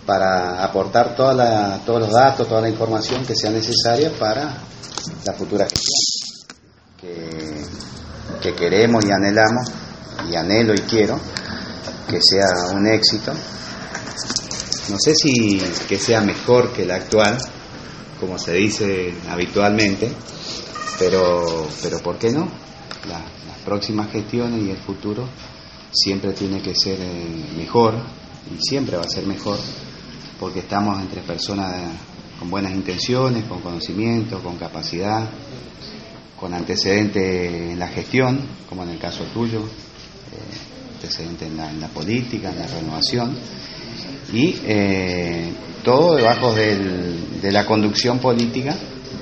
para aportar todos los datos, toda la información que sea necesaria para la futura gestión, que queremos y anhelamos, y anhelo y quiero que sea un éxito. No sé si que sea mejor que la actual, como se dice habitualmente, pero ¿por qué no? Las próximas gestiones y el futuro siempre tiene que ser mejor, y siempre va a ser mejor, porque estamos entre personas con buenas intenciones, con conocimiento, con capacidad, con antecedentes en la gestión, como en el caso tuyo, antecedentes en la política, en la renovación, y todo debajo de la conducción política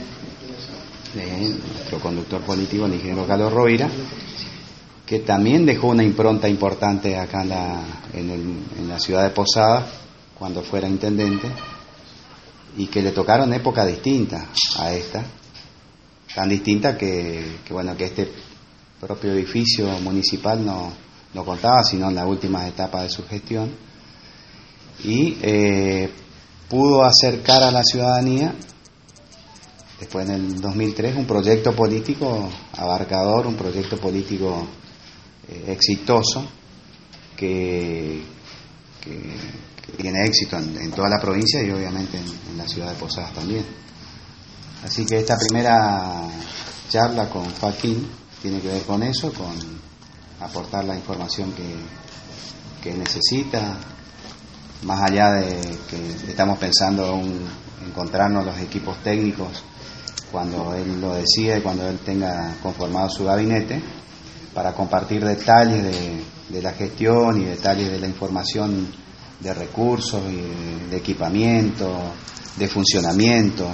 de nuestro conductor político, el ingeniero Carlos Rovira, que también dejó una impronta importante acá en la ciudad de Posadas cuando fuera intendente, y que le tocaron épocas distintas a esta, tan distintas que este propio edificio municipal no contaba sino en las últimas etapas de su gestión, y pudo acercar a la ciudadanía después en el 2003 un proyecto político abarcador, un proyecto político exitoso que tiene éxito en toda la provincia y obviamente en la ciudad de Posadas también. Así que esta primera charla con Joaquín tiene que ver con eso, con aportar la información que necesita, más allá de que estamos pensando encontrarnos los equipos técnicos cuando él lo decida y cuando él tenga conformado su gabinete, para compartir detalles de la gestión y detalles de la información de recursos y de equipamiento, de funcionamiento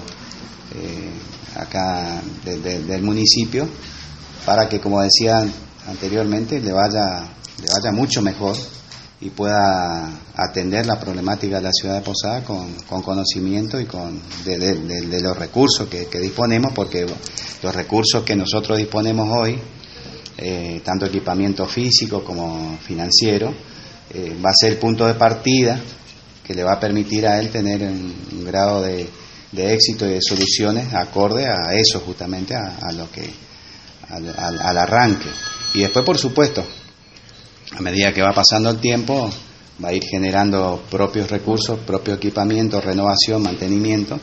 acá del municipio, para que, como decía anteriormente, le vaya mucho mejor y pueda atender la problemática de la ciudad de Posadas con conocimiento y de los recursos que disponemos, porque los recursos que nosotros disponemos hoy, tanto equipamiento físico como financiero, va a ser el punto de partida que le va a permitir a él tener un grado de éxito y de soluciones acorde a eso, justamente al arranque. Y después, por supuesto, a medida que va pasando el tiempo, va a ir generando propios recursos, propio equipamiento, renovación, mantenimiento,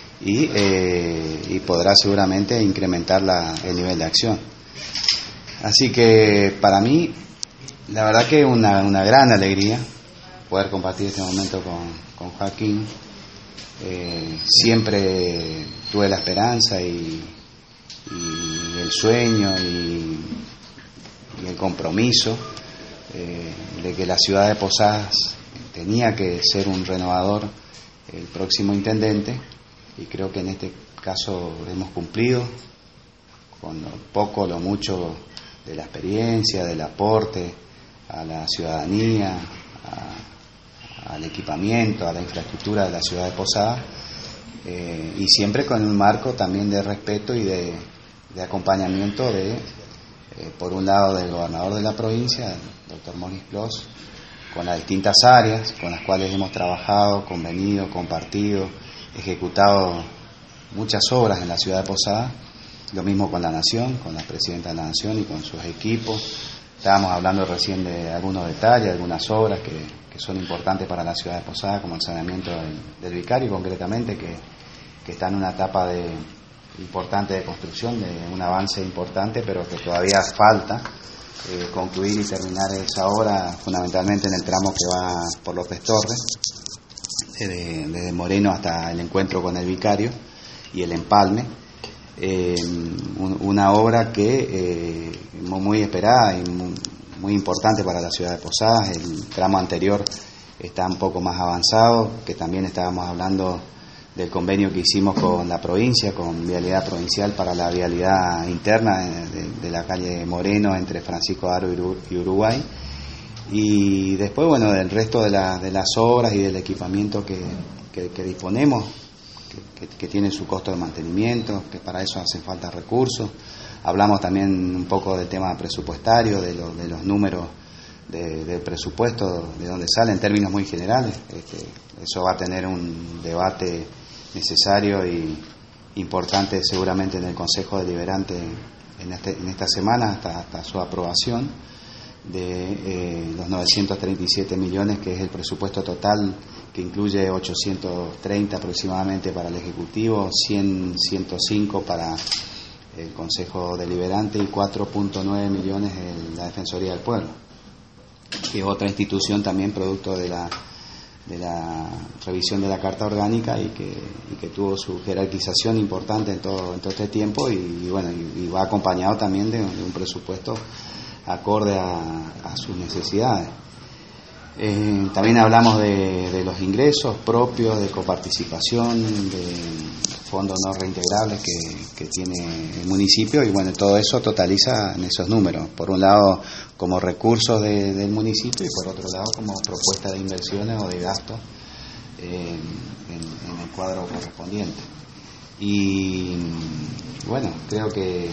y podrá seguramente incrementar el nivel de acción. Así que para mí, la verdad que es una gran alegría poder compartir este momento con Joaquín. Siempre tuve la esperanza y el sueño y el compromiso de que la ciudad de Posadas tenía que ser un renovador, el próximo intendente, y creo que en este caso hemos cumplido con lo poco, lo mucho de la experiencia, del aporte a la ciudadanía, al equipamiento, a la infraestructura de la ciudad de Posadas, y siempre con un marco también de respeto y de acompañamiento por un lado del gobernador de la provincia, el doctor Morris Plos, con las distintas áreas con las cuales hemos trabajado, convenido, compartido, ejecutado muchas obras en la ciudad de Posadas. Lo mismo con la Nación, con la Presidenta de la Nación y con sus equipos. Estábamos hablando recién de algunos detalles, algunas obras que son importantes para la ciudad de Posadas, como el saneamiento del Vicario, concretamente, que está en una etapa importante de construcción, de un avance importante, pero que todavía falta concluir y terminar esa obra, fundamentalmente en el tramo que va por López Torres, desde Moreno hasta el encuentro con el Vicario y el empalme. Una obra que muy esperada y muy importante para la ciudad de Posadas. El tramo anterior está un poco más avanzado, que también estábamos hablando del convenio que hicimos con la provincia, con Vialidad Provincial, para la vialidad interna de la calle Moreno entre Francisco Aro y Uruguay. Y después, bueno, del resto de las obras y del equipamiento que disponemos, que tiene su costo de mantenimiento, que para eso hacen falta recursos. Hablamos también un poco del tema presupuestario, de los números del presupuesto, de dónde sale en términos muy generales. Eso va a tener un debate necesario y importante seguramente en el Consejo Deliberante en esta semana hasta su aprobación de los 937 millones, que es el presupuesto total, que incluye 830 aproximadamente para el Ejecutivo, 105 para el Consejo Deliberante y 4.9 millones en la Defensoría del Pueblo, que es otra institución también producto de la revisión de la Carta Orgánica y que tuvo su jerarquización importante en todo este tiempo y va acompañado también de un presupuesto acorde a sus necesidades. También hablamos de los ingresos propios, de coparticipación, de fondos no reintegrables que tiene el municipio y todo eso totaliza en esos números. Por un lado como recursos del municipio y por otro lado como propuesta de inversiones o de gastos en el cuadro correspondiente. Y creo que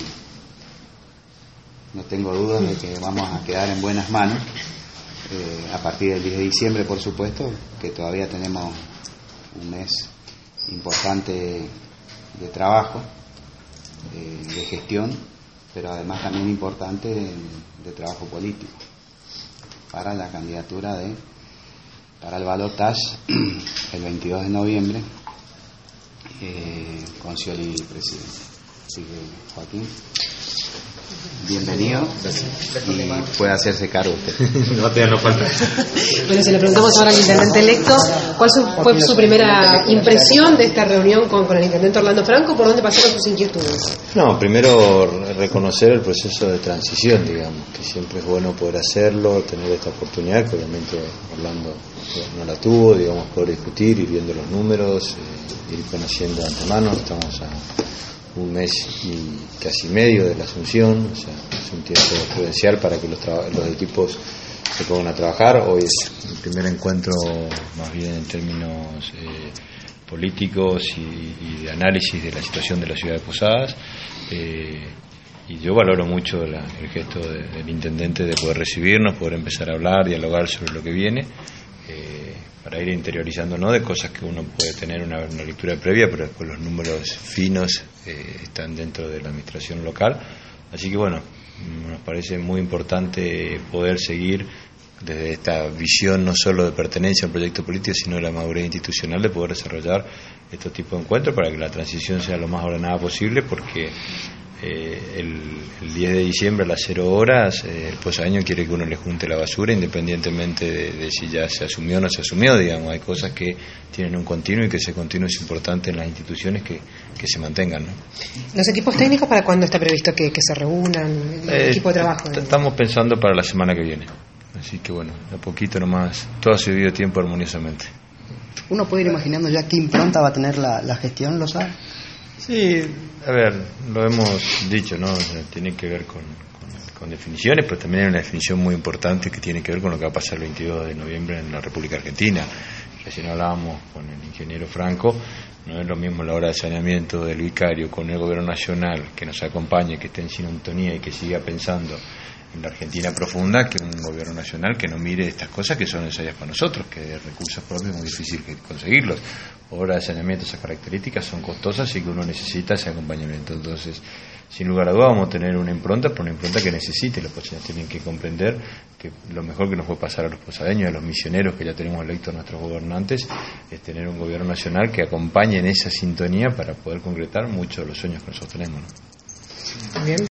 no tengo dudas de que vamos a quedar en buenas manos a partir del 10 de diciembre, por supuesto, que todavía tenemos un mes importante de trabajo, de gestión, pero además también importante de trabajo político para la candidatura para el balotaje el 22 de noviembre con Scioli presidente. Así que, Joaquín, bienvenido y puede hacerse cargo usted. No falta. Bueno, se le preguntamos ahora al intendente electo, ¿cuál fue su primera impresión de esta reunión con el intendente Orlando Franco? ¿Por dónde pasaron sus inquietudes? No, primero reconocer el proceso de transición, digamos, que siempre es bueno poder hacerlo, tener esta oportunidad, que obviamente Orlando no la tuvo, digamos, poder discutir, ir viendo los números, ir conociendo de antemano. Estamos a un mes y casi medio de la asunción, o sea, es un tiempo prudencial para que los equipos se pongan a trabajar. Hoy es el primer encuentro más bien en términos políticos y de análisis de la situación de la ciudad de Posadas, y yo valoro mucho el gesto del intendente de poder recibirnos, poder empezar a hablar, dialogar sobre lo que viene, para ir interiorizando, ¿no?, de cosas que uno puede tener una lectura previa, pero después los números finos están dentro de la administración local. Así que nos parece muy importante poder seguir desde esta visión no solo de pertenencia a un proyecto político, sino de la madurez institucional, de poder desarrollar este tipo de encuentros para que la transición sea lo más ordenada posible, porque el 10 de diciembre a las 0 horas el posadeño quiere que uno le junte la basura, independientemente de si ya se asumió o no se asumió. Digamos, hay cosas que tienen un continuo y que ese continuo es importante en las instituciones que se mantengan, ¿no? ¿Los equipos técnicos para cuándo está previsto que se reúnan? ¿El equipo de trabajo? Estamos pensando para la semana que viene, así que de a poquito nomás, todo ha seguido tiempo armoniosamente. ¿Uno puede ir imaginando ya qué impronta va a tener la gestión, lo sabe? Sí, a ver, lo hemos dicho, ¿no? O sea, tiene que ver con definiciones, pero también hay una definición muy importante que tiene que ver con lo que va a pasar el 22 de noviembre en la República Argentina. Recién hablábamos con el ingeniero Franco, no es lo mismo la hora de saneamiento del vicario con el gobierno nacional que nos acompañe, que esté en sintonía y que siga pensando en la Argentina profunda, que un gobierno nacional que no mire estas cosas que son necesarias para nosotros, que de recursos propios es muy difícil conseguirlos. Obras de saneamiento, esas características son costosas y que uno necesita ese acompañamiento. Entonces, sin lugar a dudas vamos a tener una impronta, pero una impronta que necesite. Los posadeños tienen que comprender que lo mejor que nos puede pasar a los posadeños, a los misioneros que ya tenemos electos nuestros gobernantes, es tener un gobierno nacional que acompañe en esa sintonía para poder concretar muchos de los sueños que nosotros tenemos, ¿no? Bien.